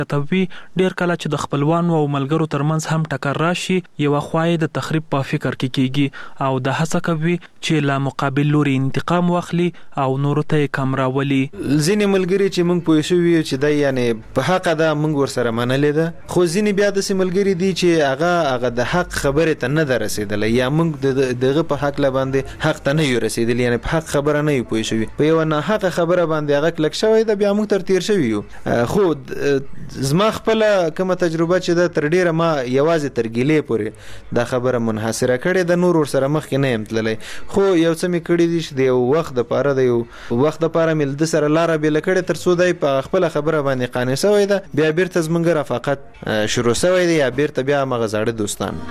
تبوي ډیر کله چې د خپلوانو او ملګرو ترمنځ هم ټکر راشي یو خوای د تخریب په فکر کې کیږي او د هڅه کوي چې لا مقابل لوري انتقام واخلي او نور ته کم راولي. ځینې ملګری چې موږ پوه شو چې دا یعنی په حق ده موږ ورسره منلې ده خو ځینې بیا د ملګری دي چې هغه د حق خبره ته نه رسیدل یا موږ دغه په حق لا باندې حق ته نه رسیدل یعنی په حق خبره نه پوه شوی په یو نه حق خبره باندې هغه کلک شوی ده بیا موږ تر تیر شوی یو. خو زما خپل کومه تجربه چې ده تر ډیره ما یوازې تر ګیلې پورې دا خبره منحصره کړې ده نور ورسره مخ کې نه یم تللی خو یو څه مې کړي دي چې د یو وخت دپاره د یو وخت دپاره مې د سره لاره بیله کړې تر څو دی په خپله خبره باندې قانع شوی ده بیا بیرته زموږ رفاقت شروع شوی دی یا بیرته بیا همغه زاړه دوستان.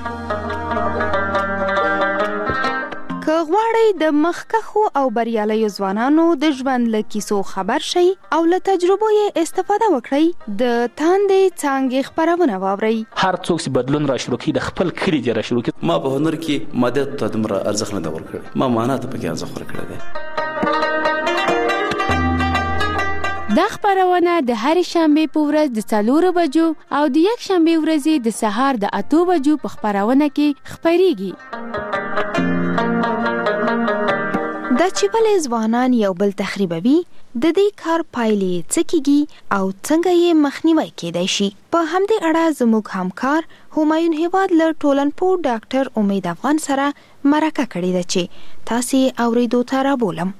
که غواړئ د مخکښو او بریالیو ځوانانو د ژوند له کیسو خبر شئ او له تجربو یې استفاده وکړئ د تاندې څانګې خپرونه واورئ. هر څوک چې بدلون را شروع کړي د خپل کلي دې را شروع کړي. ما په هنر کې مادیت ته دومره ارزښت نه دی ورکړی ما معنا ته پکې ارزښت ورکړی دی. دا خپرونه د هرې شنبې په ورځ د 4 بجو او د یک شنبې ورځې د سهار د 8 بجو په خپرونه کې خپریږي. دا چې ولې ځوانان یو بل تخریبوي د دې کار پایلې څه کیږي او څنګه یې مخنیوی کیدای شي په همدې اړه زموږ همکار همایون هیواد له ټولنپوه ډاکټر امید افغان سره مرکه کړې ده چې تاسې اوریدو ته رابولم.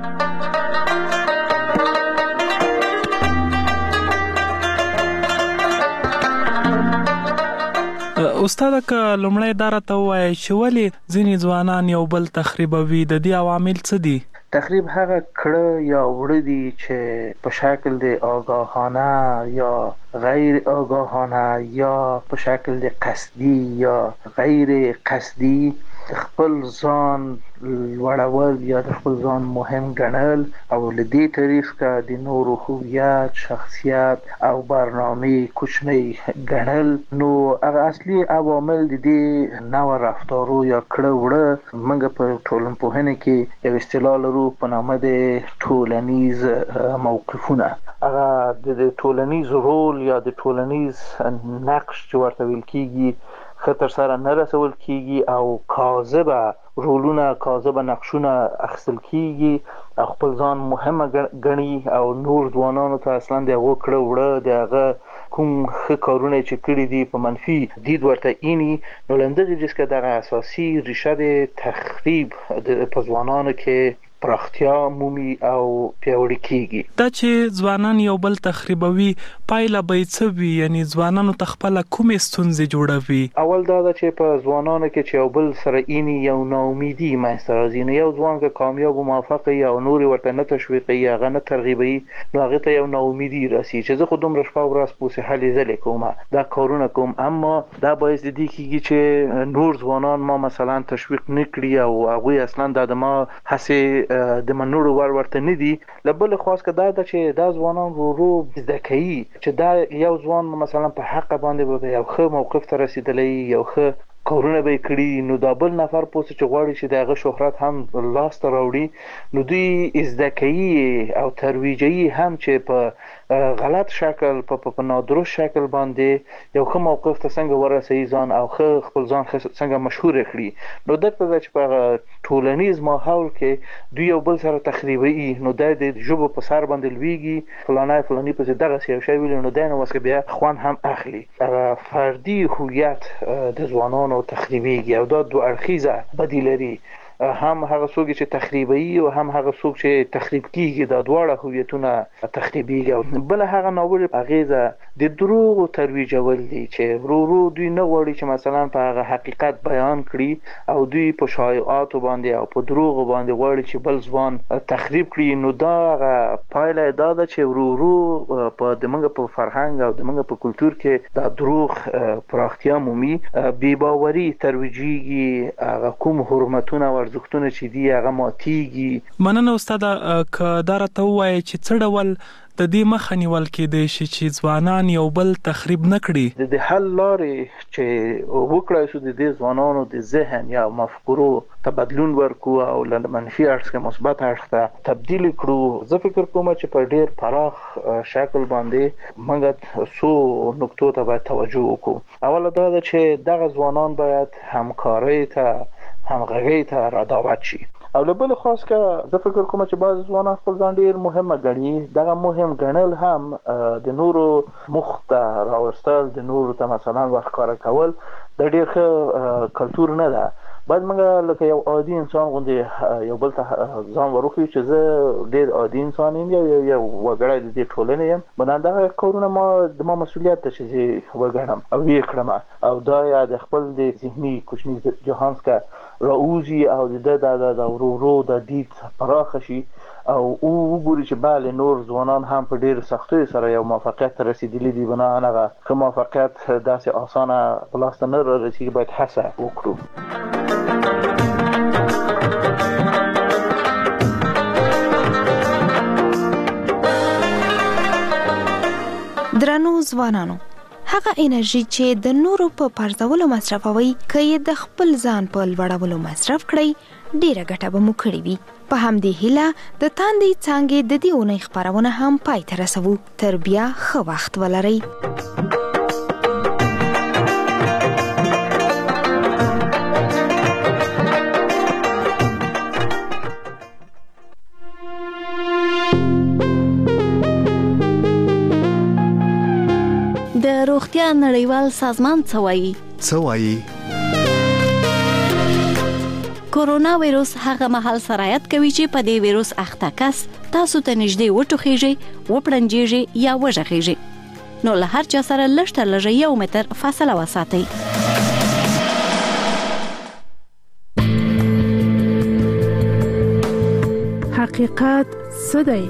استاد که لومړی دا راته ووایئ چې ولې ځینې ځوانان یو بل تخریبوي د دې عوامل څه دي؟ تخریب هغه کړه یا وړه دي چې په شکل د آگاهانه یا غیر آگاهانه یا په شکل د قصدي یا غیر قصدي خپل ځان لوړول یا د خپل ځان مهم ګڼل او له دې طریقه د نورو هویت شخصیت او برنامه کوچنی ګڼل نو هغه اصلي عوامل د دې نوع رفتارو یا کړه وړه موږ په ټولنپوهنه کې یو اصطلاح لرو په نامه د ټولنیز موقفونه. هغه د ټولنیز رول یا د ټولنیز نقش چې ورته ویل کیږي خطر سره نه رسول کیږي او کاذبه رولونه کاذبه نقشونه اخیستل کیږي او خپل ځان مهمه ګڼي او نور ځوانانو ته اصلا د هغو کړه وړه د هغه کوم ښه کارونه چې کړي دي په منفي دید ورته اینی نو له همدغې جزګه دغه اساسي ریشه د تخریب په ځوانانو کې پراختیا مومي او پیاوړي کیږي. دا چې ځوانان یو بل تخریبوي پایله به یې څه وي یعنی ځوانانو ته خپله کومې ستونزې جوړوي؟ اول دا ده چې په ځوانانو کې چې یو بل سره اینی یو ناامیدي منځته راځي نو یو ځوان که کامیاب و موفق وي او نور یې ورته نه تشویقوي هغه نه ترغیبوي نو هغې ته یو ناامیدي رسي چې زه خو دومره شپه ورځ پوسې هلې ځلې کوم دا کارونه کوم اما دا باعث د دې کیږي چې نور ځوانان ما مثلا تشویق نه کړي او هغوی اصلا دا د ما هسې د منلو ور ورته نه دي. له بلې خوا که دا ده چې دا ځوانان ورو زده کوي چې دا یو ځوان مثلا په حق باندې به یو ښه موقف ته رسېدلی یو ښه کارونه به یې کړي نو دا بل نفر پوسه چې غواړي چې د هغه شهرت هم لاس ته راوړي نو دوی زده کوي او ترویجوي هم چې په غلط شکل په نادرست شکل باندې یو ښه موقف ته څنګه ورسوي ځان او ښه خپل ځان څنګه مشهوره کړي نو دلته ده چې په ټولنیز ماحول کې دوی یو بل سره تخریبوي نو دا د ژبو په سر باندې لویږي فلانی پسې دغسې یو شی ویلي نو دی نو اوس بیا خوند هم اخلي هغه فردي هویت د ځوانانو تخریبیږي او دا دو اړخیزه بدی لري هم هغه څوک چې تخریبوي او هم هغه څوک چې تخریب کیږي دا دواړه هویتونه تخریبیږي او بل هغه ناوړه اغیزه د دروغ ترویجول دي چې ورو دوی نه غواړي چې مثلا په هغه حقیقت بیان کړي او دوی په شایعاتو باندې او په دروغ باندې غواړي چې بل ځوان تخریب کړي نو دا پایله دا ده چې ورو په دمنګ په فرهنګ او دمنګ په کلچر کې دا دروغ پراختیا مومي بې باوري ترویجیږي هغه کوم حرمتونه ارزښتونه چې دي هغه ماتیږي. مننه استاد که دا راته ووایئ چې څه ډول د دې مخه نیول کېدای شي چې ځوانان یو بل تخریب نه کړي؟ د حل لارې چې وکړای شو د دې ځوانانو د ذهن یا مفکورو ته بدلون ورکو او له منفي اړخ څخه مثبت اړخ ته تبدیل کړو. زه فکر کوم چې په ډیر پراخ شکل باندې موږ څو نقطو ته باید توجه وکړو. اوله دا ده چې دغه ځوانان باید همکارۍ ته همغږۍ ته رادعوت شي او له بل خاص که زه فکر کوم چې بعض ځوانان خپل ځان ډیر مهمه ګڼي. دغه مهم ګڼل هم د نورو مخ ته راوستل، د نورو ته مثلا ورښکاره کول د ډیر ښه کلتور نه ده. باید موږ لکه یو عادي انسان غوندې یو بل ته ځان وروښیو چې زه ډیر عادي انسان یم، یو وګړی د دې ټولنې یم. باید دغه کارونه د ما مسؤلیت ده چې زه وګڼم او ویې کړم او دا یا د خپل د ذهني کوچني جهان څخه راوځي او د ورو د دید پراخه شي او وګوري چې بله نور ځوانان هم په ډېر سختیو سره یو موفقیت ته رسېدلي دي. بناهن هغه ښه موفقیت داسې اسانه په لاس ته نه رارسېږي، باید هڅه وکړو. درنو ځوانانو، هغه انرژي چې د نورو په پرځولو مصرفوي که یې د خپل ځان په لوړولو مصرف کړئ ډیره ګټه به مو کړې وي. په همدې هیله د تاندې څانګې د دې اونۍ خپرونه هم پای ته رسوو. تر بیا ښه وخت ولرئ. د روغتیا نړیوال سازمان څه وایي؟ کورونا وایروس هغه مهال سرایت کوي چې په دې وایروس اخته کس تاسو ته نږدې وټوخیږي، وپړنجیږي یا وژغیږي. نو له هر چا سره لږ تر لږه 1 متر فاصله وساتئ. حقیقت څه دی؟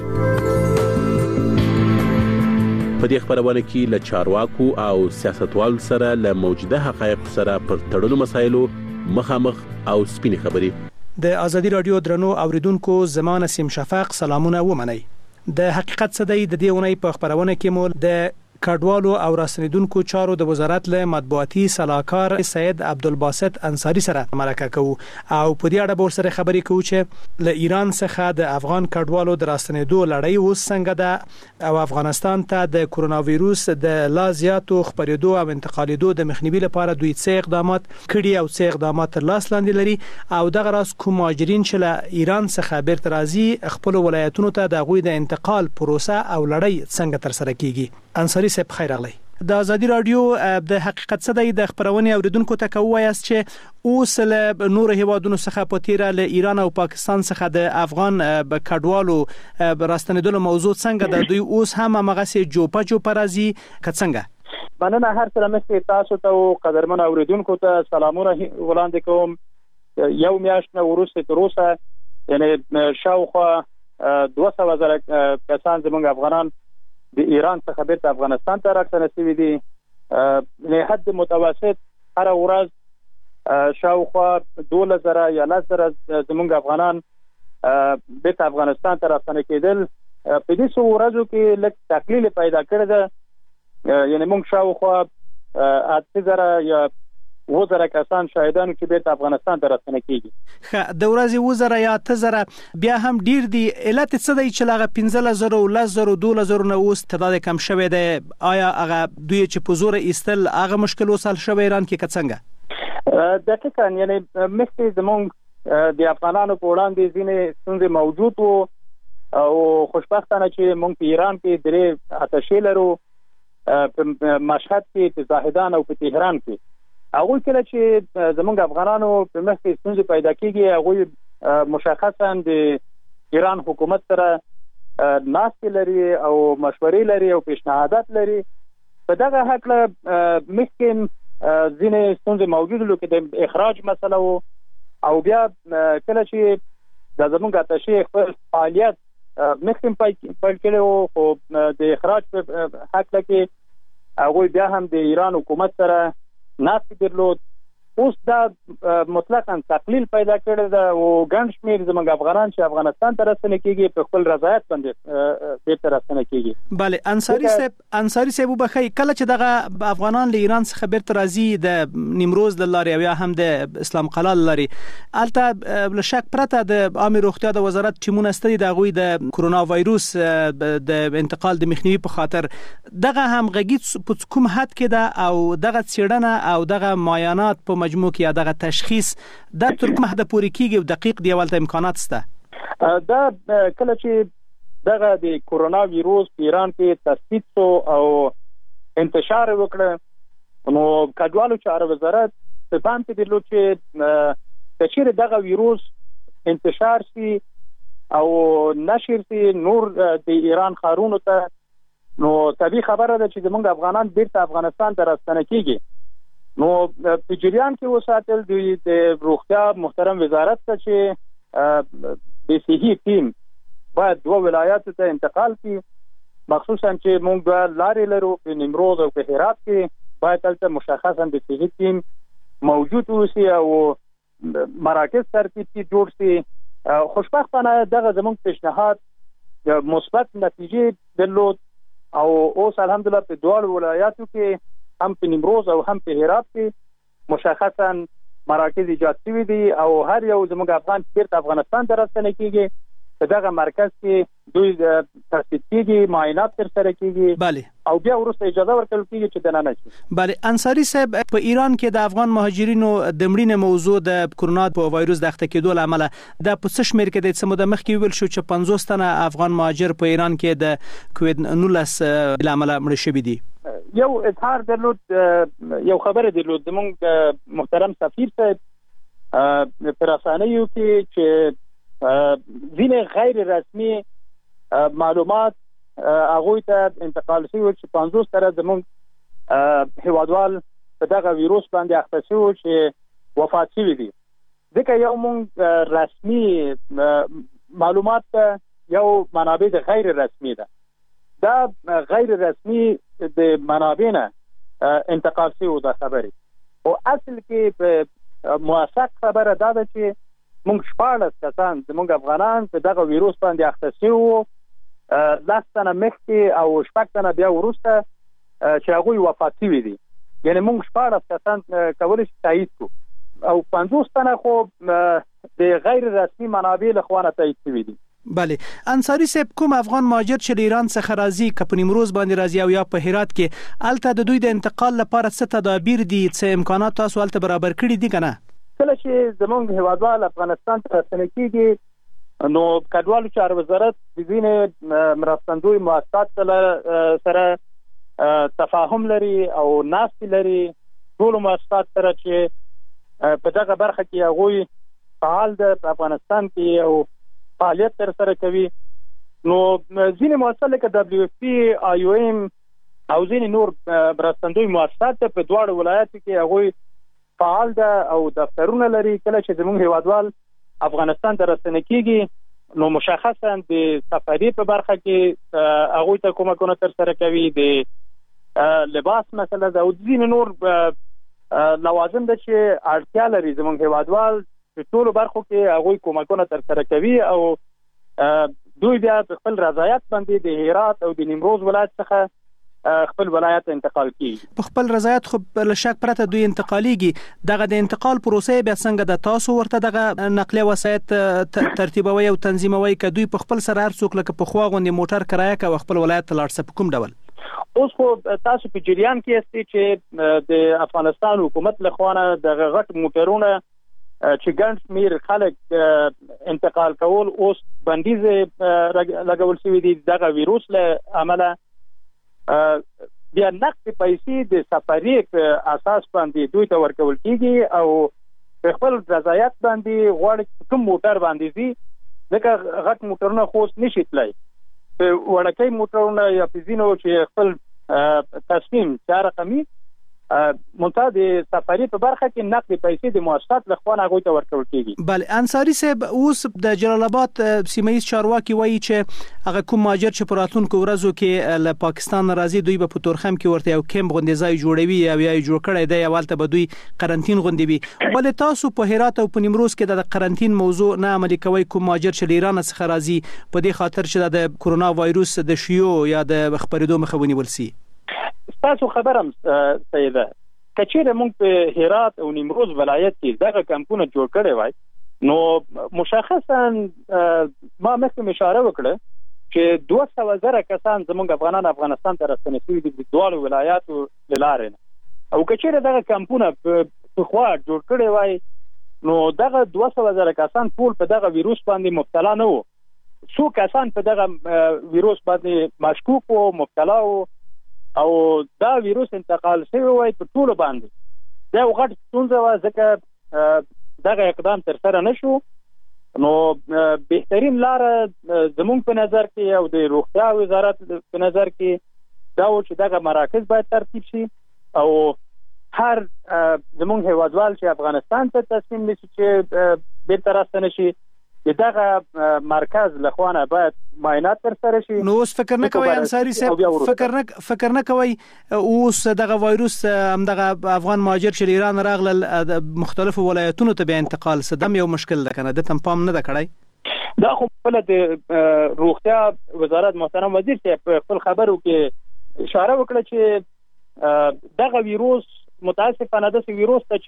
په دې خبرونه کې له چارواکو او سیاستوالو سره له موجوده حقایق سره پر تړلو مسایلو مخامخ او سپینې خبرې. د ازادي رادیو درنو اوریدونکو، زما نسیم شفق سلامونه ومنئ. د حقیقت څه دی د دې اونۍ په خبرونه کې مو د کډوالو او راستنیدونکو چارو د وزارت له مطبوعاتي صلاحکار سید عبدالباسط انصاری سره مرکه کوو او په دې اړه به سره خبرې کوو چې له ایران څخه د افغان کډوالو د راستنیدو لړۍ اوس څنګه ده او افغانستان ته د کورونا وایروس د لا زیاتو خپرېدو او انتقالېدو د مخنیوي لپاره دوی څه اقدامات کړي او څه اقدامات تر لاس لاندې لري او دغه راز کوم مهاجرین چې له ایران څخه بیرته راځي خپل ولایتونو ته د غوي د انتقال پروسه او لړۍ څنګه تر سره کیږي. انصاری صاحب خیر اغلی. د ازادي رادیو د حقیقت څه دی د خبرونه اوریدونکو ته کوایاست چې اوس له نور هیوادونو څخه په تیره له ایران او پاکستان څخه د افغان کډوالو راستنیدلو موضوع څنګه د دوی اوس هم هغه سي جوپه راځي کڅنګه؟ مننه. هر څه مخکې تاسو ته او قدرمن اوریدونکو ته سلامونه وړاندې کوم. یو میاشت نه وروسته تر اوسه یعنی شاوخوا 200,000 کسان زموږ افغانان د ایران څخه بیرته افغانستان ته راستنه شوي دي. له حد متوسط هر ورځ شاوخوا 12,000 یا 10,000 زموږ افغانان بیرته افغانستان ته راستنه کېدل. په دې څو ورځو کې لږ تقلیل پیدا کړی ده. یعنی موږ شاوخوا 8,000 یا 2,000 کسان شاهدانو چې بیرته افغانستان ته راستنه کیږي. د ورځې 2,000 یا 8,000 بیا هم ډیر دي. علت څه دی چې هغه 15,000 10,000 12,000 نه اوس تعداد کم شوی دی؟ آیا هغه دوی چې په زور ایستل هغه مشکل وسل شوی ایران کې څنګه؟ دقیقاً یعنی مخکې زموږ د افغانانو په وړاندې ځینې ستونزې موجود وو او خوشبختانه چې موږ په ایران کې درې اتشې لرو، په مشهد کې، په زاهدان او په تهران کې. هغه کله چې زموږ افغانانو په مخ کې ستونزې پیدا کیږي هغه مشخصا د ایران حکومت سره ناستې لري او مشورې لري او پیشنهادات لري. په دغه هکله مخکې ځینې ستونزې موجود لکه د اخراج مسله او بیا کله چې د زموږ اتشې خپل فعالیت مخکې پیل کړی و خو د اخراج په هکله کې هغوی بیا هم د ایران حکومت سره ناستې درلود. اوس دا مطلقاً تقلیل پیدا کړی دا او ګڼ شمېر زموږ افغانان چې افغانستان ته راستنه کیږي په خپل رضایت باندې بیرته راستنه کیږي. بله انصاری صاحب وبخي کله چې دغه افغانان له ایران څخه بیرته راځي د نیمروز د لارې او یا هم د اسلام قلعه لارې البته بل شک پرته د عامه روغتیا د وزارت ټیمونه ستړي د غوي د کرونا وایروس د انتقال د مخنیوي په خاطر دغه هم غږی په کوم حد کې ده او دغه څېړنه او دغه معاینات په مجموع کې دغه تشخیص د تر کومه حد پورې کیږي او دقیق دی ولته امکانات شته؟ دا کله چې دغه د کرونا وایروس په ایران کې تثبیت شو او انتشار وکړ نو کډوالو چارو وزارت په پام کې درلود چې چیرې دغه وایروس انتشار شي او نشر شي نور د ایران ښارونو ته نو طبيعي خبره ده چې زموږ افغانان بیرته افغانستان ته راستنه کیږي. نو په جریان کې وساتل د روغتیا محترم وزارت ته چې د صحي ټیم باید 2 ولایاتو ته انتقال کړي، مخصوصا چې موږ لارې لرو په نیمروز او په هرات کې باید تلته مشخصا د صحي ټیم موجود اوسي او مراکز ترتیب کې جوړ شي. خوشبختانه دغه زموږ پیشنهاد مثبت نتیجې درلود او اوس الحمدلله په دوه ولایاتو کې هم په نیمروز او هم په هرات کې مشخصا مراکز ایجاد شوي دي او هر یو زموږ افغان بیرته افغانستان ته راستنه کیږي په دغه مرکز کې دوی تثبیت کیږي، معاینات ترسره کیږي بله او بیا وروسته اجازه ورکول کیږي چې دننه شي. بله انصاری صاحب په ایران کې د افغان مهاجرینو د مړینې موضوع د کرونا په وایروس د اخته کېدو له امله د په څه شمېر کې د څه موده مخکې ویل شو چې 50 تنه افغان مهاجر په ایران کې د کووید 19 له امله مړه شوي دي. یو اظهار درلود، یو خبره درلود زموږ محترم سفیر صاحب پر رسنیو کې چې ځینې غیر رسمي معلومات هغوی ته انتقال شوي چې 50 تنه زموږ هیوادوال په دغه ویروس باندې اخته شوي چې وفات شوي دي. ځکه یو موږ رسمي معلومات یو منابع د غیر رسمي ده، دا غیر رسمي د منابع نه انتقال شوي د خبرې او اصل کې په موثق خبره دا ده چې موږ 14 کسان زموږ افغانان په دغه ویروس باندې اخته شوي وو، 10 تنه مخکې او 6 تنه بیا وروسته چې هغوی وفات شوي دي. یعنې موږ 14 کسان کولی شو تایید کړو او 50 تنه خو د غیر رسمي منابع له خوا نه تایید شوي دي. بله انصاری صاحب کوم افغان مهاجر چې له ایران څخه راځي که په نیمروز باندې راځي او یا په هرات کې الته د دوی د انتقال لپاره څه تدابیر دي، څه امکانات تاسو الته برابر کړي دي که نه؟ کله چې زموږ هیوادوال افغانستان ته راستنه کیږي نو کډوالو چارو وزارت د ځینې مرستندوی مؤسسات سره تفاهم لري او ناستې لري ټولو مؤسسات سره چې په دغه برخه کې هغوی فعال ده په افغانستان کې او فعالیت ترسره کوي. نو ځینې مؤسسات لکه WFP، IOM او ځینې نور مرستندوی مؤسسات په دواړو ولایاتو کې هغوی فعال ده او دفترونه لري. کله چې زموږ هیوادوال افغانستان ته راستنه کیږي نو مشخصا د سفري په برخه کې هغوی ته کومکونه ترسره کوي، د لباس مسله ده او ځینې نور لوازم ده چې اړتیا لري زموږ هیوادوال په ټولو برخو کې هغوی کومکونه ترسره کوي او دوی بیا په خپل رضایت باندې د هرات او د نیمروز ولایت څخه خپل ولایت انتقال کیږي. په خپل رضایت خو له شک پرته دوی انتقالیږي. دغه د انتقال پروسه بیا څنګه د تاسو ورته دغه نقلیه وسایط ترتیبوي او تنظیموي که دوی په خپل سره هر څوک لکه په خوا غوندې موټر کرایه کوي خپل ولایت ته لاړ شي په کوم ډول؟ اوس خو تاسو په جریان کې یاستئ چې د افغانستان حکومت له خوا نه دغه غټ موټرونه چې ګڼ شمېر خلک انتقال کول اوس بندیز لګول شوي دي دغه ویروس له امله. بیا نقد پیسې د سفري په اساس باندې دوی ته ورکول کیږي او په خپل رضایت باندې غواړي کوم موټر باندې دي لکه غټ موټرونه خو نشي تلای، په وړکۍ موټرونه یا په ځینو چې خپل تصمیم 4 رقمي منتها د سفري په برخه کې نقد پیسې د مؤسسات لخوا هغه ته ورکول کیږي. بله انصاری صاحب اوس د جلال آباد سیمایي چارواکي وایي چې هغه کوم مهاجر چې په راتلونکو ورځو کې له پاکستان راځي دوی به په تورخم کې ورته یو کیمپ غونډې ځای جوړوي او یا جوړ کړی دی اولته به دوی قرنټین غونډوي. ولې تاسو په هرات او په نیمروز کې د قرنټین موضوع نه عملي کوي کوم مهاجر چې ایران څخه راځي په دې خاطر چې د کرونا وایروس د شیو یا د خبرېدو مخه ونیول شي؟ تاسو خبرم سیده کچېره موږ په هرات او نیمروز ولایت کې دغه کمپونه جوړ کړي وای نو مشخصا ما مخکې اشاره وکړه چې 200,000 کسان زموږ افغانستان ته راستنې شوي دي د دوه ولایاتو لاره او کچېره دغه کمپونه په خوا جوړ کړي وای نو دغه 200,000 کسان ټول په دغه ویروس باندې مبتلا نه وو. څو کسان په دغه ویروس باندې مشکوک او مبتلا وو او دا ویروس انتقال شوی وای په ټول باندې دا غټ ستونزه و ځکه دغه اقدام تر سره نشو. نو بهترین لار زموږ په نظر کې او د روغتیا وزارت په نظر کې دا و چې دغه مراکز باید ترتیب شي او هر زموږ هیوادوال چې افغانستان ته تصمیم نیسي چې بیرته راستنه شي دغه مرکز لخوانه باید معاینات تر سره شي. نو اوس فکر نه کوي انصاری صاحب فکر نه کوي اوس دغه وایروس دغه افغان مهاجر چې ایران راغلل مختلفو ولایتونو ته به انتقال سدم یو مشکل ده کنه د تمام نه ده کړای؟ دا خو په د روغتیا وزارت محترم وزیر صاحب خپل خبرو کې اشاره وکړه چې دغه ویروس متاسفانه د ویروس ته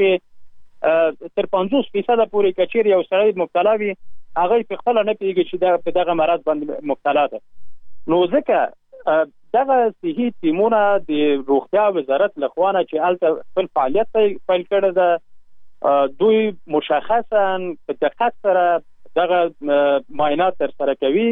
چې تر 50% پورې کچیر یو سړی مبتلا وي هغه په خپل نه پیږي چې په دغه مرض باندې مبتلا ده. نو ځکه دغه صحي ټیمونه د روغتیا وزارت لخوانه چې الته خپل فعالیت پیل کړی ده دوی مشخصا په دقت سره دغه معاینات تر سره کوي.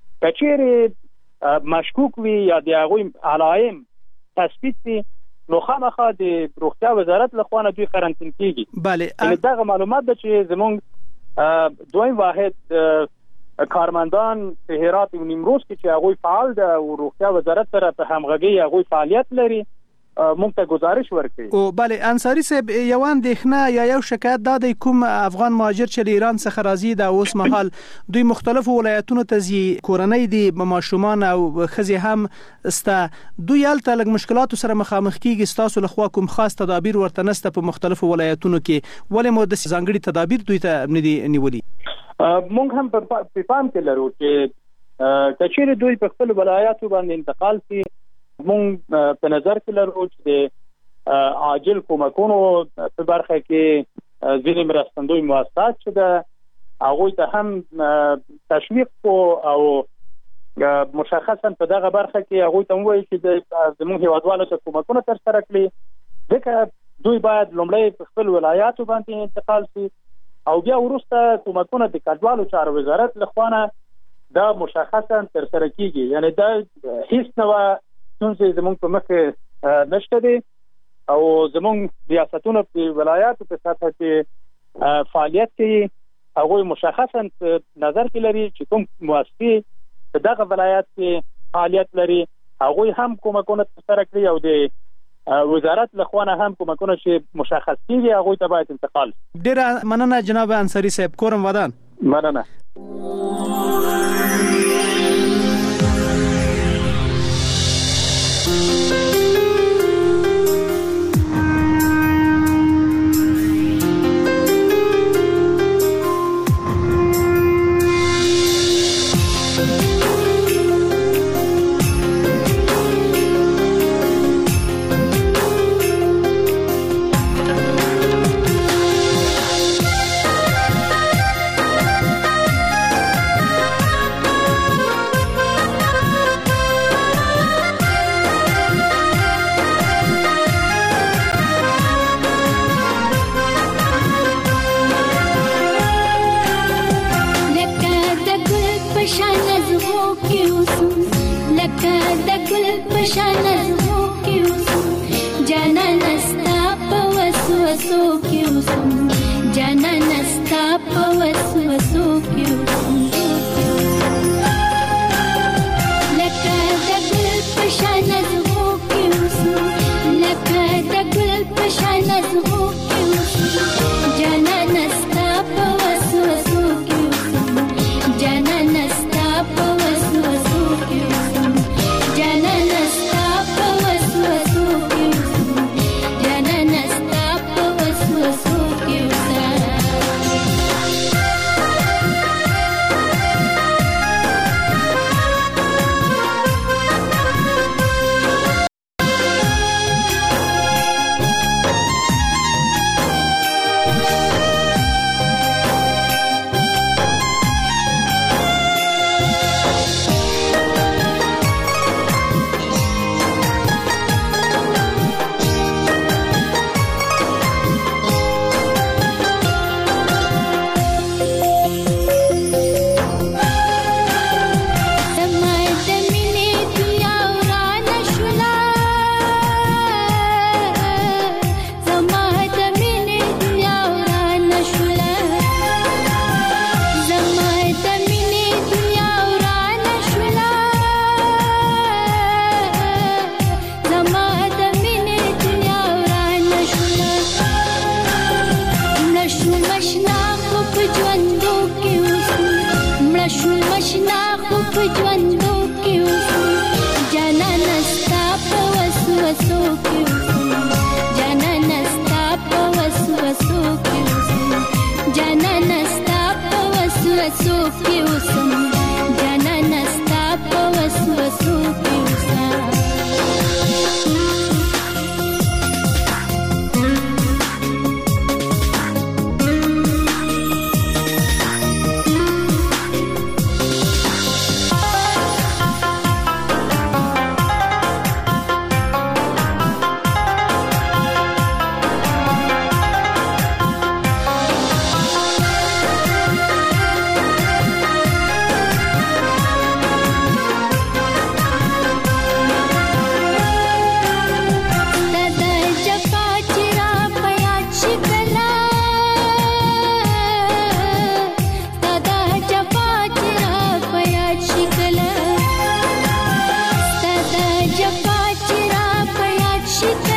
کچیر مشکوک وي یا د هغوی علائم تثبیت وي نو خامخا د روغتیا وزارت لخوانه دوی قرنطین کیږي. بله دغه معلومات ده چې زموږ دویم واحد کارمندان په هرات او نیمروز کې چې هغوی فعال ده او روغتیا وزارت سره په همغږي هغوی فعالیت لري موږ ته گزارش ورکړي. او بله انصاری صاحب یو اندېښنه یا یو شکایت دا دی کوم افغان مهاجر چې ایران څخه راځي دا اوس مهال دوی مختلفو ولایتونو ته ځي کورنۍ دي ماشومان او ښځې هم سته دوی هلته لږ مشکلاتو سره مخامخ کیږي ستاسو لخوا کوم خاص تدابیر ورته نشته په مختلفو ولایتونو کې ولې مو د ځانګړي تدابیر دوی ته نه دي نیولي؟ موږ هم په پام کې لرو چې کچېرې دوی په خپل ولایاتو باندې انتقال شي مونږ په نظر کې لرو چې د عاجل کومکونو په برخه کې ځینې مرستندوی مؤسسات چې د هغوی ته هم تشویق او مشخصا په دغه برخه کې هغوی ته ووایي چې زموږ هیوادوالو ته کومکونه ترسره کړي ځکه دوی باید لومړی په خپل ولایاتو باندې انتقال شي او بیا وروسته کومکونه د کډوالو چارو وزارت لخوانه دا مشخصا ترسره کیږي. یعنی دا هیڅ نوع څنګه زموږ په مخ نشته دي او زموږ ریاستونو په ولایاتو په سطح کې فعالیت کوي هغه مشخصا نظر کې لري چې کوم مؤسسې په دغه ولایت کې فعالیت لري هغه هم کومکونه ترسره کوي او د وزارت لخوانه هم کومکونه چې مشخص کیږي هغه ته باید انتقال. ډیره مننه جناب انصاری صاحب کورم ودان. مننه. لکه د ګل ژوندو کې اوسم جانانه ستا په وسوسو کې اوسم جانانه ستا په وسوسو کې اوسم جانانه ستا په وسوسو کې اوسم جانانه ستا په وسوسو کې اوسم She